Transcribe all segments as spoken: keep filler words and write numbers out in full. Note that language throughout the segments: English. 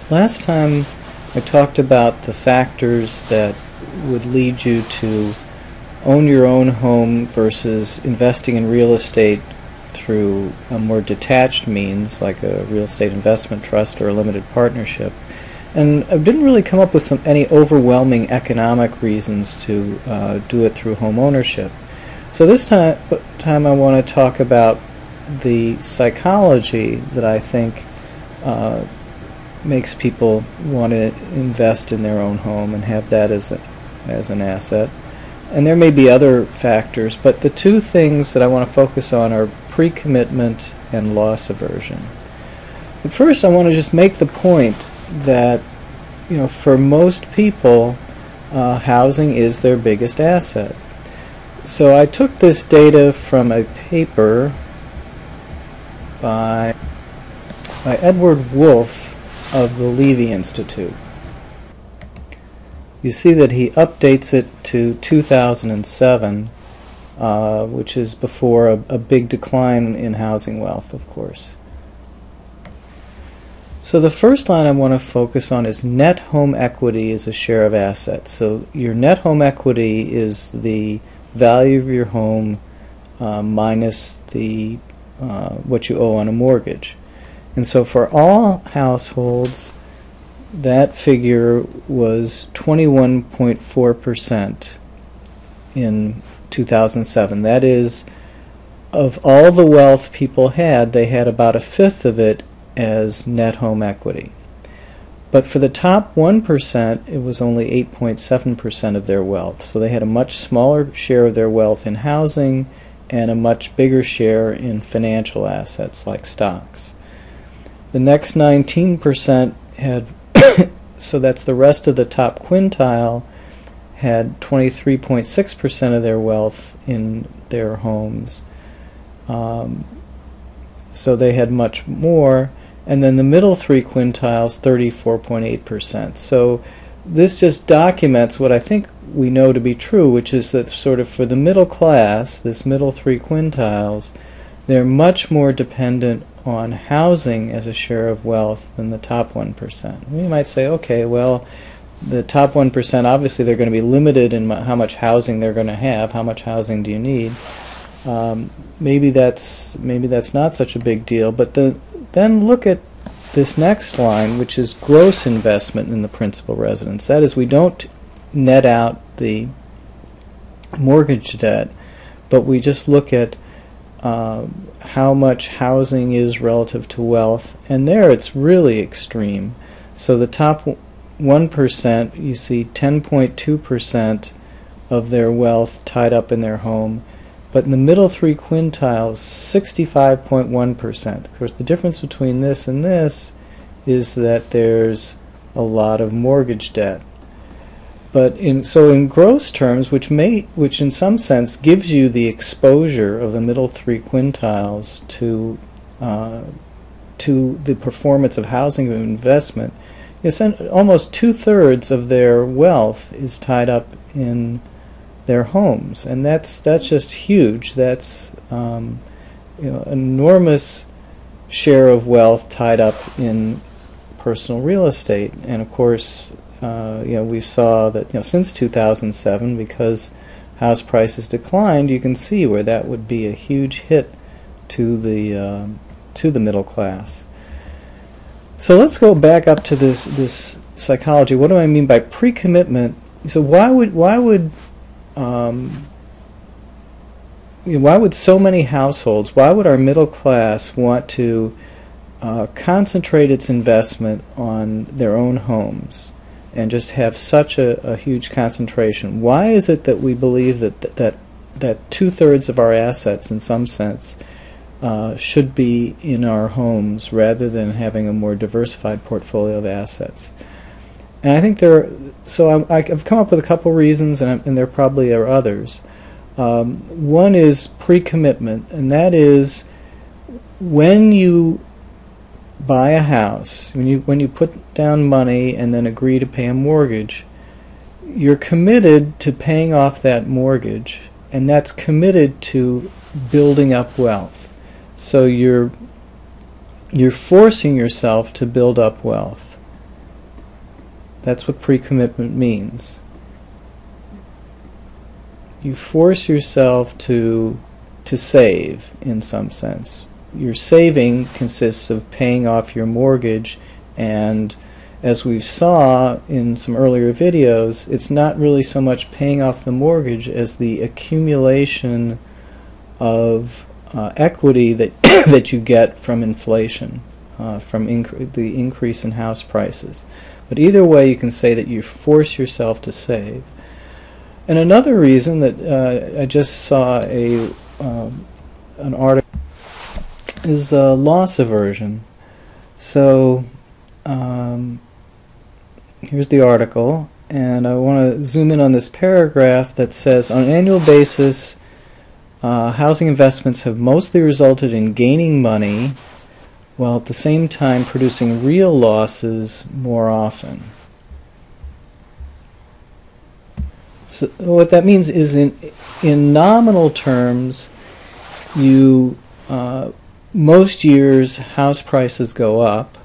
Last time I talked about the factors that would lead you to own your own home versus investing in real estate through a more detached means like a real estate investment trust or a limited partnership. And I didn't really come up with some, any overwhelming economic reasons to uh, do it through home ownership. So this time, time I want to talk about the psychology that I think uh, makes people want to invest in their own home and have that as a, as an asset. And there may be other factors, but the two things that I want to focus on are pre-commitment and loss aversion. But first, I want to just make the point that, you know, for most people, uh, housing is their biggest asset. So I took this data from a paper by by Edward Wolff of the Levy Institute. You see that he updates it to two thousand seven, uh, which is before a, a big decline in housing wealth, of course. So the first line I want to focus on is net home equity as a share of assets. So your net home equity is the value of your home uh, minus the uh, what you owe on a mortgage. And so for all households, that figure was twenty-one point four percent in two thousand seven. That is, of all the wealth people had, they had about a fifth of it as net home equity. But for the top one percent, it was only eight point seven percent of their wealth. So they had a much smaller share of their wealth in housing and a much bigger share in financial assets like stocks. The next nineteen percent had, so that's the rest of the top quintile, had twenty-three point six percent of their wealth in their homes. Um, so they had much more. And then the middle three quintiles, thirty-four point eight percent. So this just documents what I think we know to be true, which is that sort of for the middle class, this middle three quintiles, they're much more dependent on housing as a share of wealth than the top one percent. We might say, okay, well, the top one percent, obviously they're going to be limited in how much housing they're going to have. How much housing do you need? Um, maybe that's maybe that's not such a big deal, but the, then look at this next line, which is gross investment in the principal residence. That is, we don't net out the mortgage debt, but we just look at uh, how much housing is relative to wealth, and there it's really extreme. So the top one percent, you see ten point two percent of their wealth tied up in their home. But in the middle three quintiles, sixty-five point one percent. Of course, the difference between this and this is that there's a lot of mortgage debt. But in so in gross terms, which may, which in some sense gives you the exposure of the middle three quintiles to uh, to the performance of housing and investment, it's almost two thirds of their wealth is tied up in their homes, and that's that's just huge. That's um, you know, enormous share of wealth tied up in personal real estate. And of course, uh, you know, we saw that, you know, since two thousand seven, because house prices declined, you can see where that would be a huge hit to the uh, to the middle class. So let's go back up to this this psychology. What do I mean by pre-commitment? So why would why would Um, you know, why would so many households, why would our middle class want to uh, concentrate its investment on their own homes and just have such a, a huge concentration? Why is it that we believe that that that, that two-thirds of our assets, in some sense, uh, should be in our homes rather than having a more diversified portfolio of assets? And I think there are, so I, I've come up with a couple reasons, and, and there probably are others. Um, one is pre-commitment, and that is when you buy a house, when you when you put down money and then agree to pay a mortgage, you're committed to paying off that mortgage, and that's committed to building up wealth. So you're you're forcing yourself to build up wealth. That's what pre-commitment means. You force yourself to to save in some sense. Your saving consists of paying off your mortgage, and as we saw in some earlier videos, it's not really so much paying off the mortgage as the accumulation of uh, equity that that you get from inflation, uh, from inc the increase in house prices. But either way, you can say that you force yourself to save. And another reason that uh, I just saw a um, an article is uh, loss aversion. So um, here's the article, and I want to zoom in on this paragraph that says, on an annual basis, uh, housing investments have mostly resulted in gaining money, while at the same time producing real losses more often. So what that means is, in in nominal terms, you uh, most years house prices go up,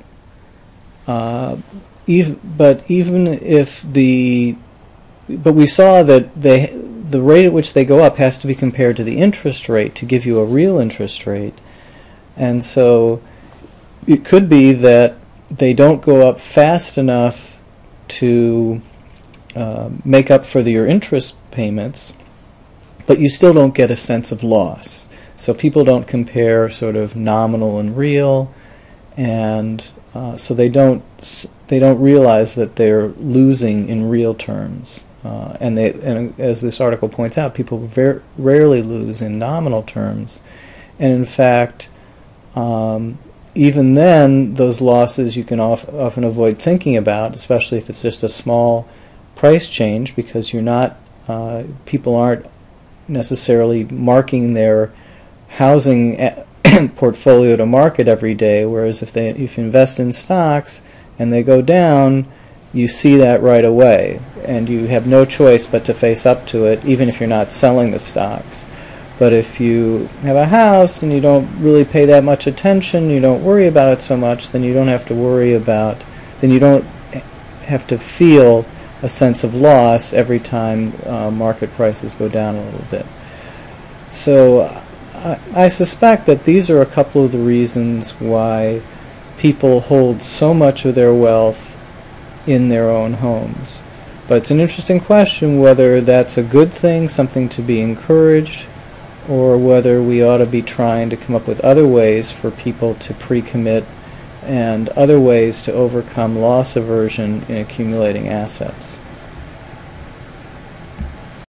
uh, even, but even if the but we saw that they the rate at which they go up has to be compared to the interest rate to give you a real interest rate, and so it could be that they don't go up fast enough to uh, make up for the, your interest payments, but you still don't get a sense of loss. So people don't compare sort of nominal and real, and uh, so they don't they don't realize that they're losing in real terms. Uh, and they and as this article points out, people very rarely lose in nominal terms, and in fact, um, even then, those losses you can of, often avoid thinking about, especially if it's just a small price change, because you're not uh, people aren't necessarily marking their housing portfolio to market every day. Whereas if they if you invest in stocks and they go down, you see that right away, and you have no choice but to face up to it, even if you're not selling the stocks. But if you have a house and you don't really pay that much attention, you don't worry about it so much, then you don't have to worry about, then you don't have to feel a sense of loss every time uh, market prices go down a little bit. So uh, I suspect that these are a couple of the reasons why people hold so much of their wealth in their own homes. But it's an interesting question whether that's a good thing, something to be encouraged, or whether we ought to be trying to come up with other ways for people to pre-commit and other ways to overcome loss aversion in accumulating assets.